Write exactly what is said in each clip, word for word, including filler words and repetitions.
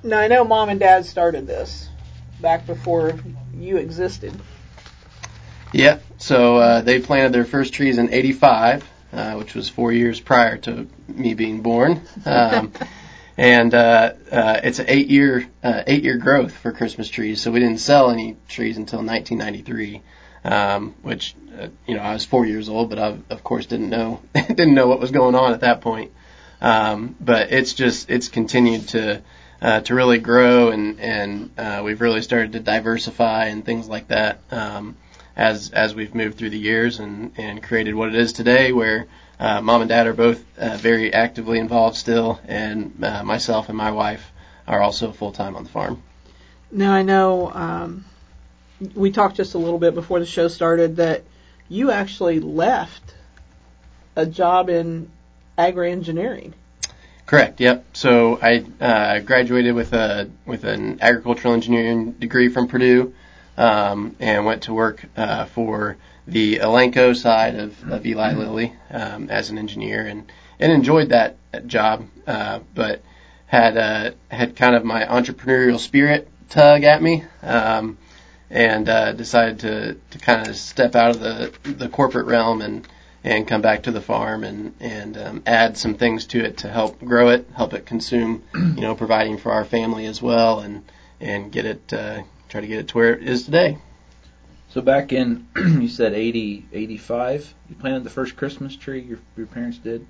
Now, I know Mom and Dad started this back before you existed. Yeah, so uh, they planted their first trees in eighty-five, uh, which was four years prior to me being born. Um, and uh, uh, it's an eight-year uh, eight-year growth for Christmas trees, so we didn't sell any trees until nineteen ninety-three, um, which, uh, you know, I was four years old, but I, of course, didn't know didn't know what was going on at that point. Um, but it's just, it's continued to uh, to really grow, and, and uh, we've really started to diversify and things like that. Um, as as we've moved through the years and, and created what it is today, where uh, Mom and Dad are both uh, very actively involved still, and uh, myself and my wife are also full-time on the farm. Now, I know um, we talked just a little bit before the show started that you actually left a job in agri-engineering. Correct. Yep. So I uh, graduated with a with an agricultural engineering degree from Purdue. Um, and went to work uh, for the Elanco side of, of Eli Lilly um, as an engineer, and, and enjoyed that job, uh, but had uh, had kind of my entrepreneurial spirit tug at me, um, and uh, decided to, to kind of step out of the the corporate realm and, and come back to the farm and and um, add some things to it to help grow it, help it consume, you know, providing for our family as well, and and get it. Uh, try to get it to where it is today. So back in, you said eighty, eighty-five, you planted the first Christmas tree, your your parents did.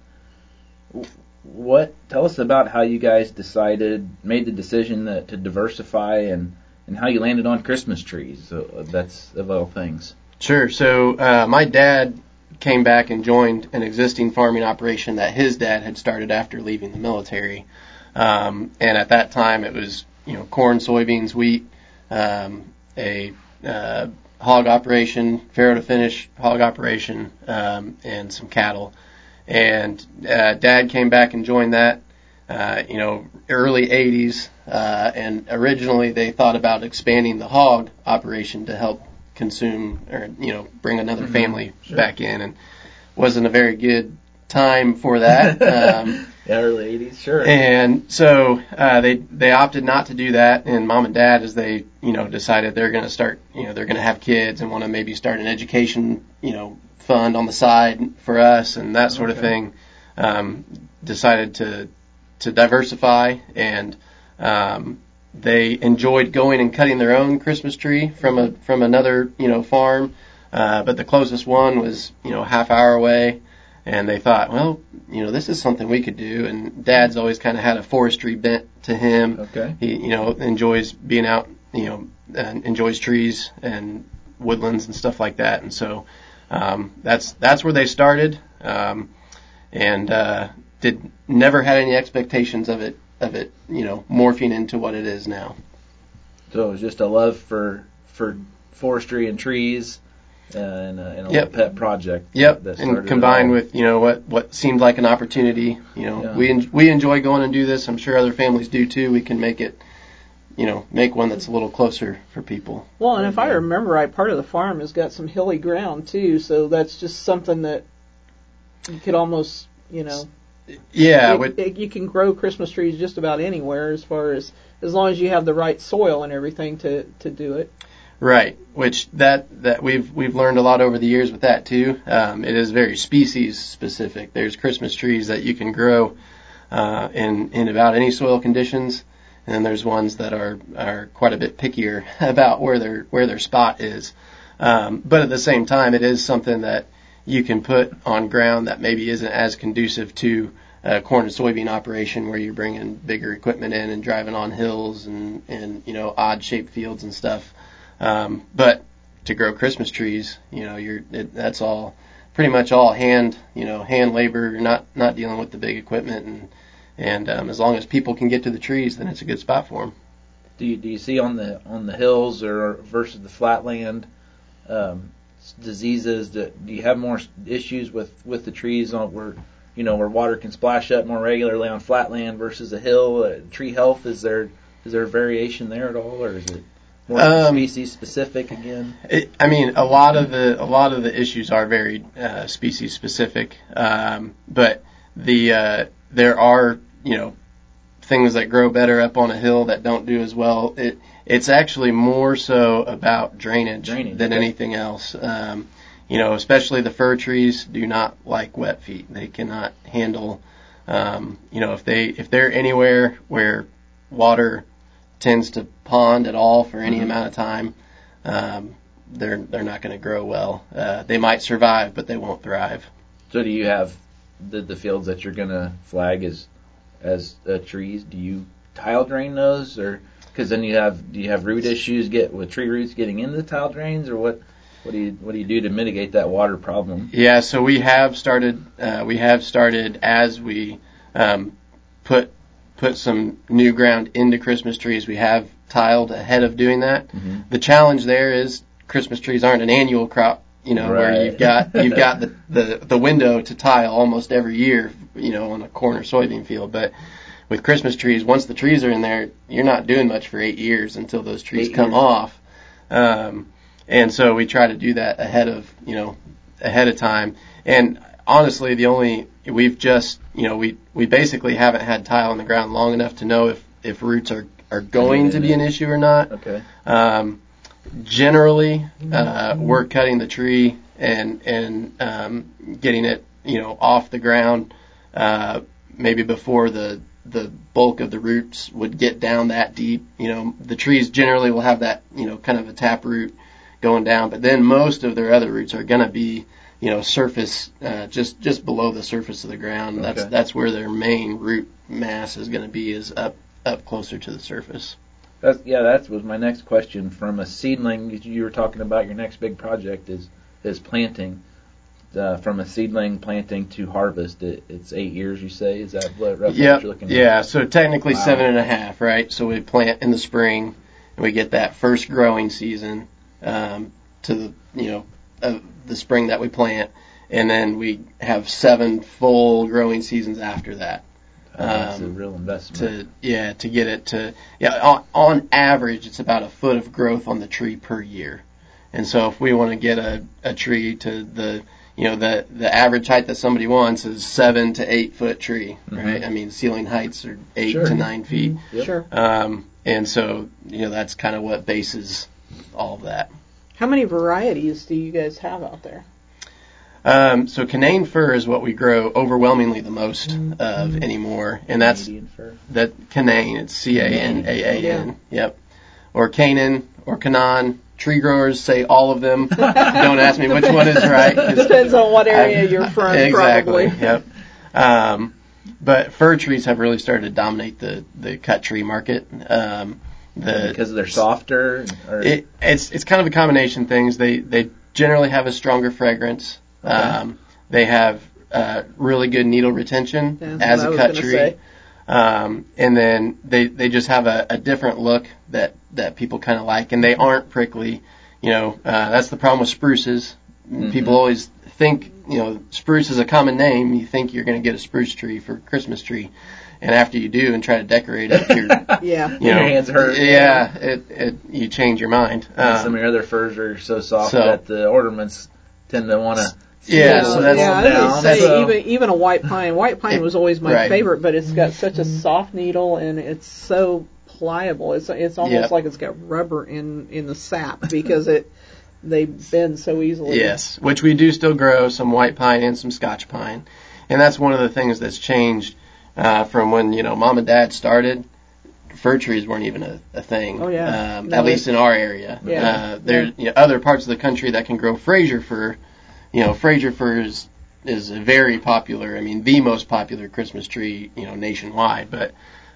What, tell us about how you guys decided, made the decision that, to diversify, and, and how you landed on Christmas trees. So that's of all things. Sure. So uh, my dad came back and joined an existing farming operation that his dad had started after leaving the military. Um, and at that time it was, you know, corn, soybeans, wheat, Um, a uh, hog operation, farrow to finish hog operation, um, and some cattle. And uh, Dad came back and joined that, uh, you know, early eighties. Uh, and originally they thought about expanding the hog operation to help consume or, you know, bring another Mm-hmm. family Sure. back in. And wasn't a very good time for that. Um, yeah, early eighties, sure. And so uh, they they opted not to do that, and Mom and Dad, as they you know decided they're going to start, you know, they're going to have kids and want to maybe start an education, you know, fund on the side for us and that sort Okay. of thing, um, decided to to diversify, and um, they enjoyed going and cutting their own Christmas tree from a from another you know farm, uh, but the closest one was you know a half hour away. And they thought, well, you know, this is something we could do. And Dad's always kind of had a forestry bent to him. Okay. He, you know, enjoys being out, you know, and enjoys trees and woodlands and stuff like that. And so um, that's that's where they started, um, and uh, did never had any expectations of it of it, you know, morphing into what it is now. So it was just a love for for forestry and trees. Uh, and, a, and a Yep. little pet project. Yep, That and combined with, you know, what, what seemed like an opportunity, you know, Yeah. we en- we enjoy going and do this. I'm sure other families do too. We can make it, you know, make one that's a little closer for people. Well, and if I remember right, part of the farm has got some hilly ground too, so that's just something that you could almost, you know, Yeah, it, with, it, you can grow Christmas trees just about anywhere, as far as as long as you have the right soil and everything to to do it. right. Which that that we've we've learned a lot over the years with that too. Um, it is very species specific. There's Christmas trees that you can grow uh, in in about any soil conditions, and then there's ones that are are quite a bit pickier about where their where their spot is. Um, but at the same time, it is something that you can put on ground that maybe isn't as conducive to a corn and soybean operation where you're bringing bigger equipment in and driving on hills and, and you know, odd shaped fields and stuff. Um, but to grow Christmas trees, you know, you're, it, that's all pretty much all hand, you know, hand labor. You're not, not dealing with the big equipment, and, and, um, as long as people can get to the trees, then it's a good spot for them. Do you, do you see on the, on the hills or versus the flatland, um, diseases that, do you have more issues with, with the trees on where, you know, where water can splash up more regularly on flatland versus a hill? Uh, tree health, is there, is there a variation there at all, or is it more Um, species specific again? It, I mean, a lot of the a lot of the issues are very uh, species specific, um, but the uh, there are you know things that grow better up on a hill that don't do as well. It it's actually more so about drainage, Drainage, than okay. anything else. Um, you know, especially the fir trees do not like wet feet. They cannot handle. Um, you know, if they if they're anywhere where water tends to pond at all for any Mhm. amount of time, um, they're they're not going to grow well. Uh, they might survive, but they won't thrive. So do you have the the fields that you're gonna flag as as uh, trees? Do you tile drain those, or because then you have do you have root issues get with tree roots getting into the tile drains, or what? What do you what do you do to mitigate that water problem? Yeah, so we have started. Uh, we have started as we um, put put some new ground into Christmas trees. We have tiled ahead of doing that. Mm-hmm. The challenge there is Christmas trees aren't an annual crop. You know, Right. where you've got you've got the, the the window to tile almost every year. You know, on a corner soybean field, but with Christmas trees, once the trees are in there, you're not doing much for eight years until those trees Eight come years. off. Um, And so we try to do that ahead of, you know, ahead of time. And honestly, the only, we've just, you know, we, we basically haven't had tile on the ground long enough to know if, if roots are, are going to be an issue or not. Okay. Um, generally, uh, we're cutting the tree and, and, um, getting it, you know, off the ground, uh, maybe before the, the bulk of the roots would get down that deep. You know, the trees generally will have that, you know, kind of a tap root going down, but then most of their other roots are going to be, you know, surface, uh, just just below the surface of the ground. That's Okay. that's where their main root mass is going to be, is up up closer to the surface. That's, yeah, that was my next question. From a seedling, you were talking about your next big project is is planting. Uh, from a seedling planting to harvest, it, it's eight years. You say, is that what roughly Yep. what you're looking at? Yeah. So technically Wow. seven and a half, right? So we plant in the spring, and we get that first growing season um, to the you know uh, the spring that we plant, and then we have seven full growing seasons after that. Uh, that's a Um, real investment. to yeah to get it to yeah on, on average it's about a foot of growth on the tree per year. And so if we want to get a, a tree to the you know the the average height that somebody wants is seven to eight foot tree, right? Mhm. I mean, ceiling heights are eight Sure. to nine feet. Yep. Sure. Um, and so you know that's kind of what bases all of that. How many varieties do you guys have out there? Um, so Canaan fir is what we grow overwhelmingly the most of anymore, and that's Canadian fir. that Canaan. It's C A N A A N. Yep. Or Canaan or Canaan. Tree growers say all of them. Don't ask me which one is right. 'cause Depends on what area I've- you're from, exactly. probably. Yep. Um, but fir trees have really started to dominate the, the cut tree market. Um, the Because they're softer, or it, it's it's kind of a combination of things. They they generally have a stronger fragrance. Okay. Um, they have uh, really good needle retention That's as what I a was cut gonna tree. say. Um, and then they, they just have a, a different look that, that people kind of like, and they aren't prickly. You know, uh, that's the problem with spruces. Mhm. People always think, you know, spruce is a common name. You think you're going to get a spruce tree for Christmas tree. And after you do and try to decorate it, you're, Yeah. you know, Your hands hurt. Yeah, it, it, you change your mind. And some Um, of your other furs are so soft so- that the ornaments tend to want to Yeah, So so that's- yeah, I was down. gonna say so- even even a white pine. White pine was always my Right. favorite, but it's got such a soft needle and it's so pliable. It's it's almost Yep. like it's got rubber in in the sap because it they bend so easily. Yes, which we do still grow, some white pine and some Scotch pine. And that's one of the things that's changed uh, from when, you know, Mom and Dad started. Fir trees weren't even a, a thing, Oh, yeah. um, No, at least in our area. Yeah. Uh, there, you know, other parts of the country that can grow Fraser fir. You know, Fraser fir is, is a very popular, I mean, the most popular Christmas tree, you know, nationwide. But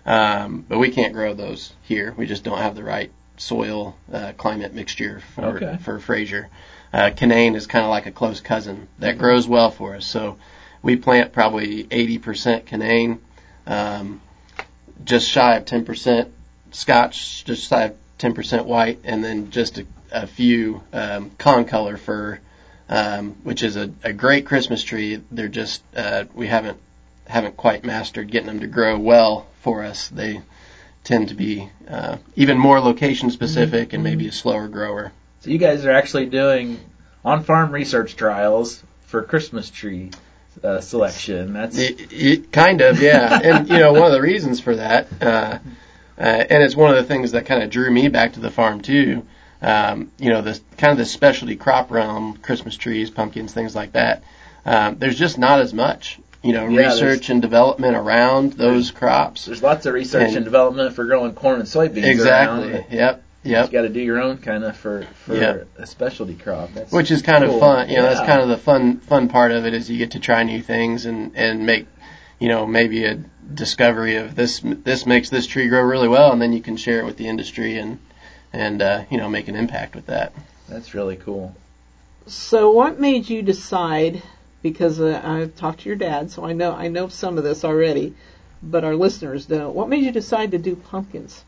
um, but we can't grow those here. We just don't have the right soil uh, climate mixture for Okay. for Fraser. Uh, Canaan is kind of like a close cousin that grows well for us. So we plant probably eighty percent Canaan, um, just shy of ten percent Scotch, just shy of ten percent white, and then just a, a few um, concolor fir, um, which is a, a great Christmas tree. They're just uh, we haven't haven't quite mastered getting them to grow well for us. They tend to be uh, even more location specific and maybe a slower grower. So you guys are actually doing on-farm research trials for Christmas tree. uh, selection. That's it, it, kind of, yeah. And you know, one of the reasons for that, uh, uh, and it's one of the things that kind of drew me back to the farm too. Um, you know, the kind of the specialty crop realm, Christmas trees, pumpkins, things like that. Um, there's just not as much, you know, Yeah, research and development around those crops. There's lots of research and, And- development for growing corn and soybeans Exactly. around. Yep. You Yep. just got to do your own kind of for for Yep. a specialty crop. That's Which is kind cool. of fun. You know, that's Yeah. kind of the fun fun part of it is you get to try new things and and make, you know, maybe a discovery of this this makes this tree grow really well, and then you can share it with the industry and and uh, you know, make an impact with that. That's really cool. So what made you decide, because uh, I've talked to your dad, so I know I know some of this already, but our listeners don't. What made you decide to do pumpkins?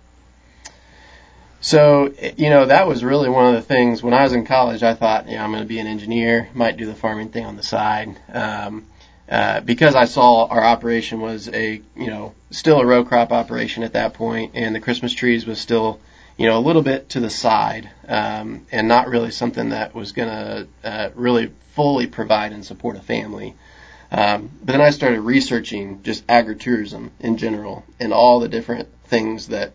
So, you know, that was really one of the things when I was in college. I thought, you know, I'm going to be an engineer, might do the farming thing on the side. Um, uh, because I saw our operation was a, you know, still a row crop operation at that point, and the Christmas trees was still, you know, a little bit to the side, um, and not really something that was going to uh, really fully provide and support a family. Um, but then I started researching just agritourism in general and all the different things that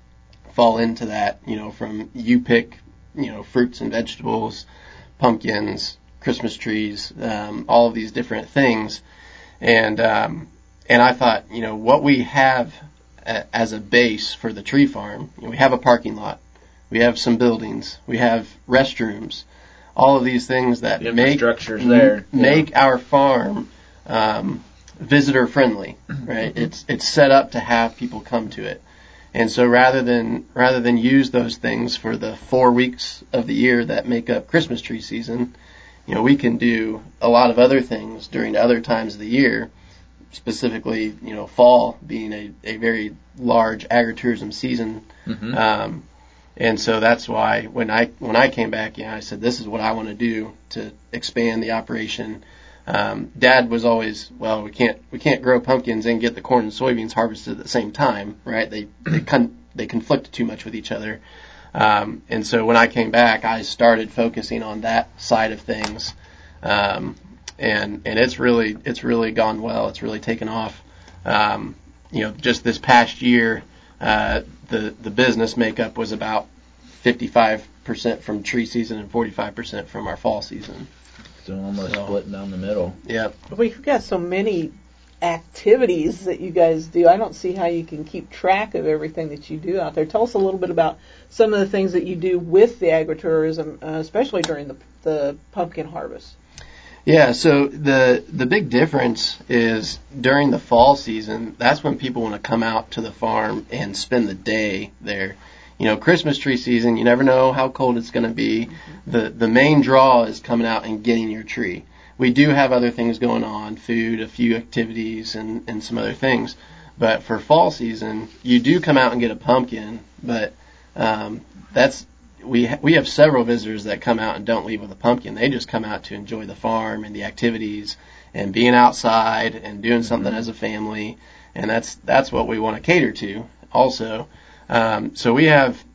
fall into that, you know, from you pick, you know, fruits and vegetables, pumpkins, Christmas trees, um, all of these different things. And, um, and I thought, you know, what we have a, as a base for the tree farm, you know, we have a parking lot, we have some buildings, we have restrooms, all of these things that The make, infrastructure's there. make Yeah. our farm, um, visitor friendly, right? It's, it's set up to have people come to it. And so rather than rather than use those things for the four weeks of the year that make up Christmas tree season, you know, we can do a lot of other things during other times of the year, specifically, you know, fall being a, a very large agritourism season. Mm-hmm. Um, and so that's why when I when I came back, you know, I said, this is what I want to do to expand the operation. Um, Dad was always, well, we can't we can't grow pumpkins and get the corn and soybeans harvested at the same time, right? They they con- they conflict too much with each other. Um, and so when I came back, I started focusing on that side of things, um, and and it's really it's really gone well. It's really taken off. Um, you know, just this past year, uh, the the business makeup was about fifty-five percent from tree season and forty-five percent from our fall season. So almost So- splitting down the middle. Yep. We've got so many activities that you guys do. I don't see how you can keep track of everything that you do out there. Tell us a little bit about some of the things that you do with the agritourism, uh, especially during the, the pumpkin harvest. Yeah, so the the big difference is during the fall season, that's when people want to come out to the farm and spend the day there. You know, Christmas tree season, you never know how cold it's going to be. Mm-hmm. The the main draw is coming out and getting your tree. We do have other things going on, food, a few activities, and, and some other things. But for fall season, you do come out and get a pumpkin, but um, that's we ha- we have several visitors that come out and don't leave with a pumpkin. They just come out to enjoy the farm and the activities and being outside and doing something mm-hmm. as a family, and that's that's what we want to cater to also. Um, so we have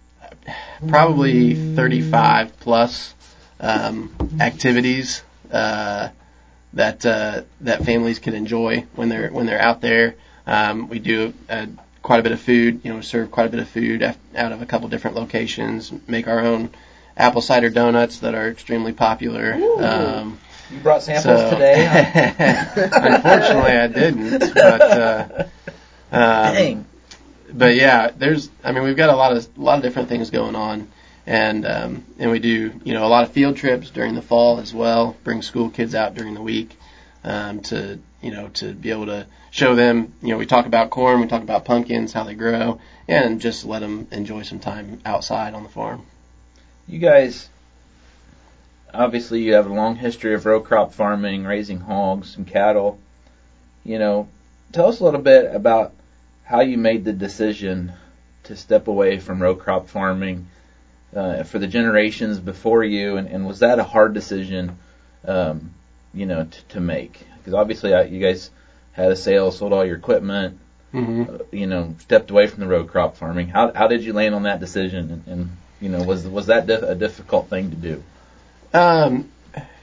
probably thirty-five plus um, activities uh, that uh, that families can enjoy when they're when they're out there. Um, we do uh, quite a bit of food, you know, serve quite a bit of food out of a couple different locations. Make our own apple cider donuts that are extremely popular. Um, you brought samples so, today? Huh? Unfortunately, I didn't. But uh, um, dang. But yeah, there's. I mean, we've got a lot of a lot of different things going on, and um, and we do you know a lot of field trips during the fall as well. Bring school kids out during the week um, to you know to be able to show them. You know, we talk about corn, we talk about pumpkins, how they grow, and just let them enjoy some time outside on the farm. You guys, obviously, you have a long history of row crop farming, raising hogs and cattle. You know, tell us a little bit about how you made the decision to step away from row crop farming uh, for the generations before you, and, and was that a hard decision, um, you know, t- to make? Because obviously uh, you guys had a sale, sold all your equipment, mm-hmm. uh, you know, stepped away from the row crop farming. How how did you land on that decision, and, and you know, was was that diff- a difficult thing to do? Um, it,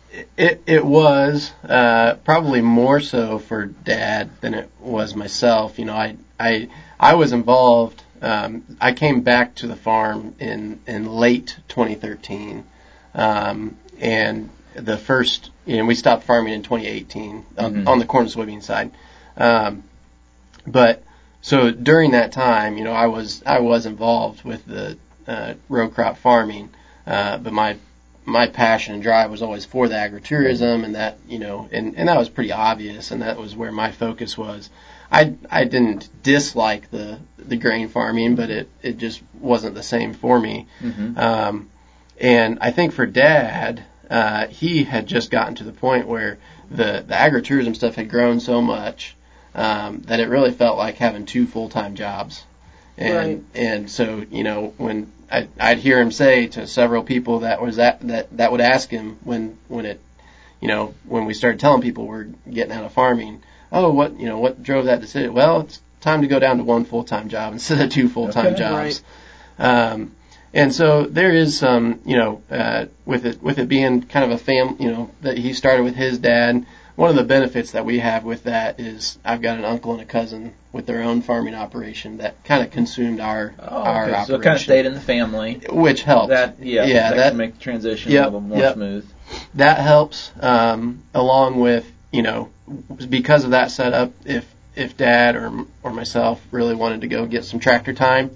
It it was uh, probably more so for Dad than it was myself. You know, I I I was involved. Um, I came back to the farm in in late twenty thirteen, um, and the first, you know, we stopped farming in twenty eighteen on, Mm-hmm. on the corn and soybean side. Um, but so during that time, you know, I was I was involved with the uh, row crop farming, uh, but my my passion and drive was always for the agritourism, and that, you know, and, and that was pretty obvious, and that was where my focus was. I I didn't dislike the the grain farming, but it it just wasn't the same for me. Mm-hmm. Um, and I think for Dad, uh, he had just gotten to the point where the the agritourism stuff had grown so much um, that it really felt like having two full time jobs. And Right. and so, you know, when I, I'd hear him say to several people that was that, that that would ask him when when it, you know, when we started telling people we're getting out of farming, oh, what, you know, what drove that decision? Well, it's time to go down to one full time job instead of two full time Okay. jobs. Um, and so there is some, you know, uh, with it with it being kind of a fam, you know, that he started with his dad. One of the benefits that we have with that is I've got an uncle and a cousin with their own farming operation that kind of consumed our Oh, our okay. operation, So it kind of stayed in the family. which helped. That yeah, yeah, that, that can make the transition Yep, a little more yep. smooth. that helps. Um, along with, you know, because of that setup, if if Dad or or myself really wanted to go get some tractor time,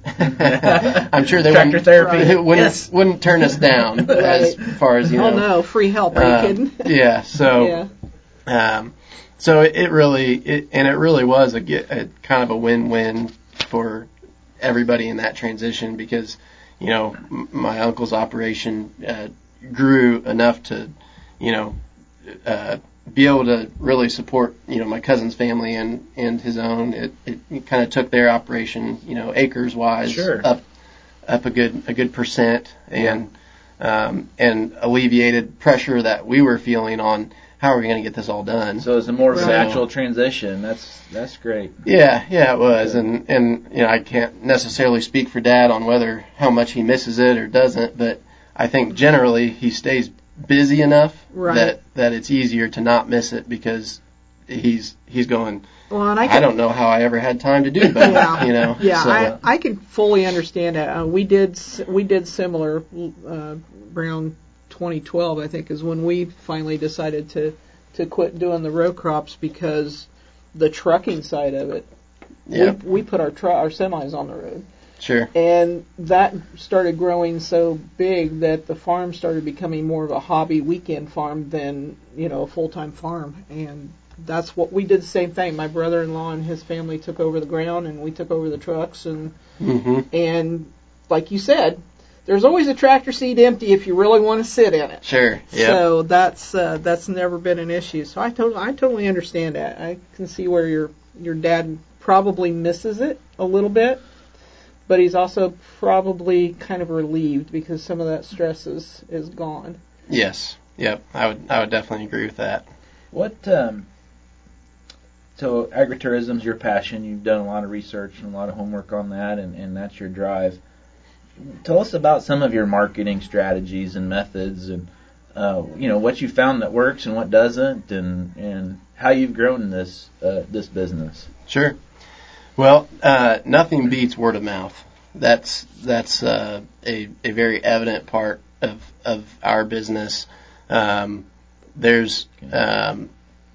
I'm sure they Tractor wouldn't therapy. wouldn't, Yes. wouldn't turn us down as far as, you know. Oh no, free help. Are you um, kidding? yeah. So. Yeah. Um, so it, it really, it, and it really was a, get, a kind of a win-win for everybody in that transition because, you know, m- my uncle's operation uh, grew enough to, you know, uh, be able to really support, you know, my cousin's family and, and his own. It, it, it kind of took their operation, you know, acres wise Sure. up, up a good, a good percent and, um, and alleviated pressure that we were feeling on how are we going to get this all done. So it's a more of a So- natural transition. That's that's great. Yeah, yeah, it was, Okay. and and you know, I can't necessarily speak for Dad on whether how much he misses it or doesn't, but I think generally he stays busy enough Right. that that it's easier to not miss it because he's he's going. Well, and I, I, can, don't know how I ever had time to do both. Yeah. You know. Yeah, So, I, I can fully understand that. Uh, we did s- we did similar uh, around twenty twelve, I think, is when we finally decided to to quit doing the row crops because the trucking side of it. Yep. We we put our tr- our semis on the road, Sure. and that started growing so big that the farm started becoming more of a hobby weekend farm than, you know, a full time farm, and that's what we did. The same thing. My brother-in-law and his family took over the ground, and we took over the trucks, and hmm and like you said, there's always a tractor seat empty if you really want to sit in it. Sure. Yep. So that's uh, that's never been an issue. So I totally I totally understand that. I can see where your your dad probably misses it a little bit, but he's also probably kind of relieved because some of that stress is, is gone. Yes. Yep. I would I would definitely agree with that. What um, so agritourism's your passion. You've done a lot of research and a lot of homework on that, and, and that's your drive. Tell us about some of your marketing strategies and methods, and uh, you know what you found that works and what doesn't, and, and how you've grown this uh, this business. Sure. Well, uh, nothing beats word of mouth. That's that's uh, a a very evident part of of our business. Um, there's um,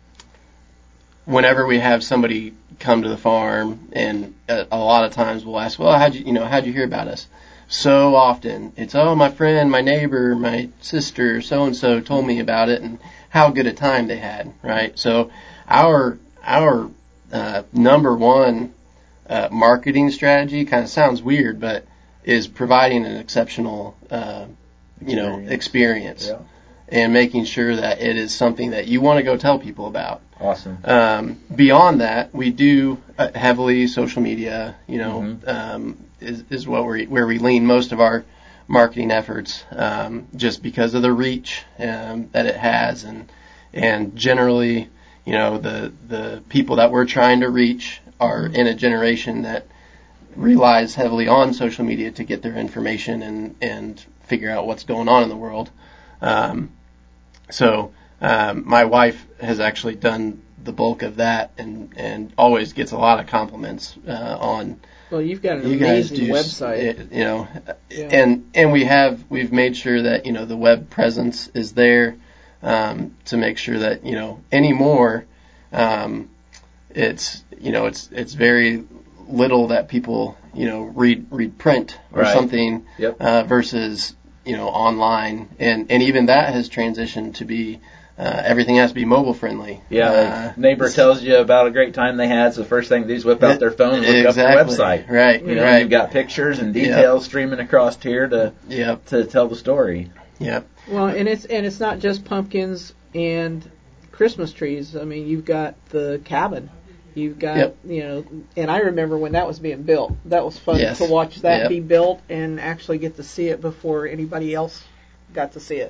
whenever we have somebody come to the farm, and a, a lot of times we'll ask, well, how'd you you know how'd you hear about us? So often it's, oh, my friend, my neighbor, my sister, so and so told me about it, and how good a time they had, right? So our our uh, number one uh, marketing strategy kind of sounds weird, but is providing an exceptional uh, you know Experience. experience Yeah. and making sure that it is something that you want to go tell people about. Awesome. Um, beyond that, we do uh, heavily social media, you know, Mhm. um, is, is what we where we lean most of our marketing efforts, um, just because of the reach um, that it has, and and generally, you know, the the people that we're trying to reach are in a generation that relies heavily on social media to get their information and and figure out what's going on in the world. Um, so um, my wife has actually done the bulk of that, and and always gets a lot of compliments uh, on. Well, you've got an you guys amazing do, website. It, you know, Yeah. and and we have we've made sure that you know the web presence is there um, to make sure that you know anymore. Um, it's you know it's it's very little that people you know read read print or Right. something Yep. uh, versus you know online, and and even that has transitioned to be. Uh, everything has to be mobile friendly. Yeah, uh, like neighbor tells you about a great time they had, so the first thing they do is whip out their phone and look exactly. up their website. Right, You know, right. you've got pictures and details Yep. streaming across here to Yep. to tell the story. Yep. Well, and it's and it's not just pumpkins and Christmas trees. I mean, you've got the cabin. You've got, Yep. you know, and I remember when that was being built. That was fun Yes. to watch that Yep. be built and actually get to see it before anybody else got to see it.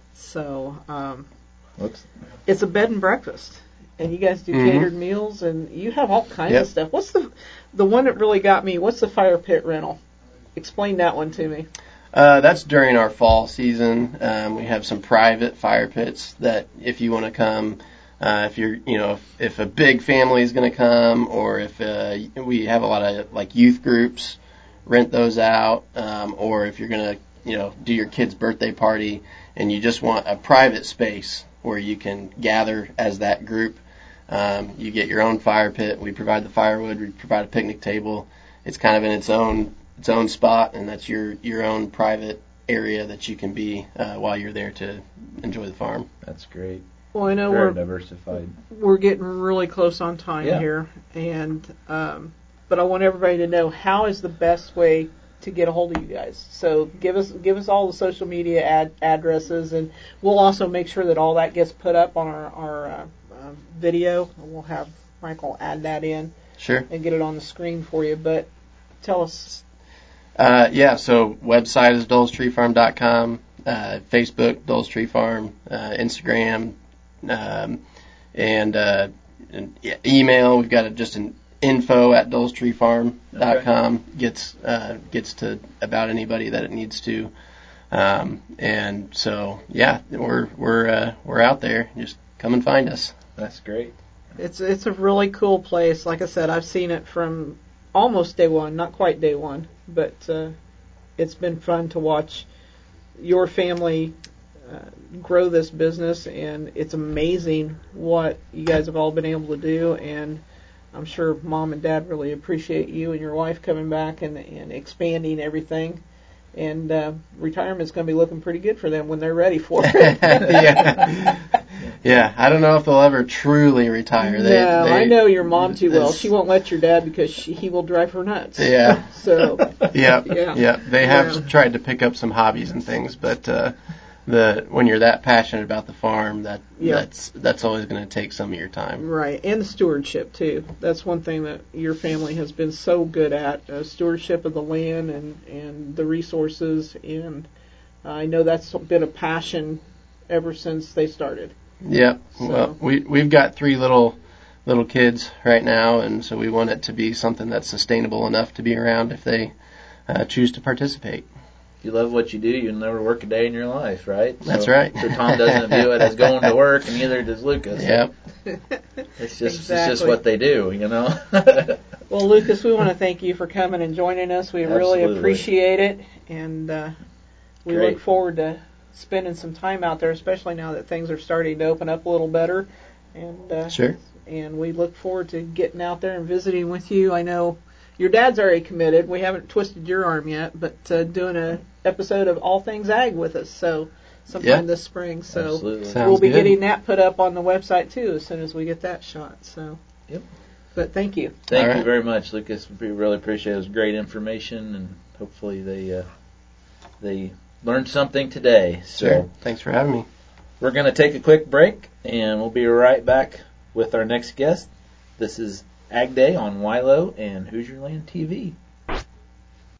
So, um, Whoops. it's a bed and breakfast, and you guys do Mhm. catered meals, and you have all kinds Yep. of stuff. What's the the one that really got me? What's the fire pit rental? Explain that one to me. Uh, that's during our fall season. Um, we have some private fire pits that if you want to come, uh, if you're, you know, if, if a big family is going to come, or if uh, we have a lot of like youth groups, rent those out, um, or if you're going to, you know, do your kid's birthday party and you just want a private space where you can gather as that group. Um, you get your own fire pit. We provide the firewood. We provide a picnic table. It's kind of in its own its own spot, and that's your your own private area that you can be uh, while you're there to enjoy the farm. That's great. Well, I know Very we're diversified. we're getting really close on time Yeah. here, and um, but I want everybody to know how is the best way to get a hold of you guys. So give us give us all the social media ad, addresses, and we'll also make sure that all that gets put up on our our uh, uh, video. We'll have Michael add that in Sure. and get it on the screen for you. But tell us. Uh, yeah, so website is Dole's Tree Farm dot com, uh, Facebook, Dole's Tree Farm, uh, Instagram, um, and, uh, and yeah, email. We've got a, just an info at Dole's Tree Farm dot com. Okay. Gets, uh, gets to about anybody that it needs to. Um, and so, yeah, we're, we're, uh, we're out there. Just come and find us. That's great. It's it's a really cool place. Like I said, I've seen it from almost day one, not quite day one, but uh, it's been fun to watch your family uh, grow this business, and it's amazing what you guys have all been able to do, and I'm sure Mom and Dad really appreciate you and your wife coming back and, and expanding everything, and uh, retirement's going to be looking pretty good for them when they're ready for it. yeah. Yeah, I don't know if they'll ever truly retire. They, no, they, I know your mom too well. She won't let your dad because she, he will drive her nuts. Yeah. So. Yeah. Yeah. Yeah. They have Yeah. tried to pick up some hobbies and things, but uh, the when you're that passionate about the farm, that Yeah. that's that's always going to take some of your time. Right, and the stewardship too. That's one thing that your family has been so good at: uh, stewardship of the land and and the resources. And uh, I know that's been a passion ever since they started. Yep. So. Well, we we've got three little little kids right now, and so we want it to be something that's sustainable enough to be around if they uh, choose to participate. If you love what you do, you'll never work a day in your life, right? That's so, right. So Tom doesn't view it as going to work, and neither does Lucas. Yep. It's just Exactly. it's just what they do, you know. Well, Lucas, we want to thank you for coming and joining us. We really Absolutely. appreciate it, and uh, we Great. look forward to spending some time out there, especially now that things are starting to open up a little better. And uh, Sure. And we look forward to getting out there and visiting with you. I know your dad's already committed. We haven't twisted your arm yet, but uh, doing a episode of All Things Ag with us. So sometime Yeah. this spring. So Absolutely. Sounds we'll be good. getting that put up on the website too as soon as we get that shot. So. Yep. But thank you. Thank All you right. very much, Lucas. We really appreciate it. It was great information, and hopefully they uh, they learned something today. So Sure. Thanks for having me. we're going to take a quick break, and we'll be right back with our next guest. This is Ag Day on Wilo and Hoosier Land T V.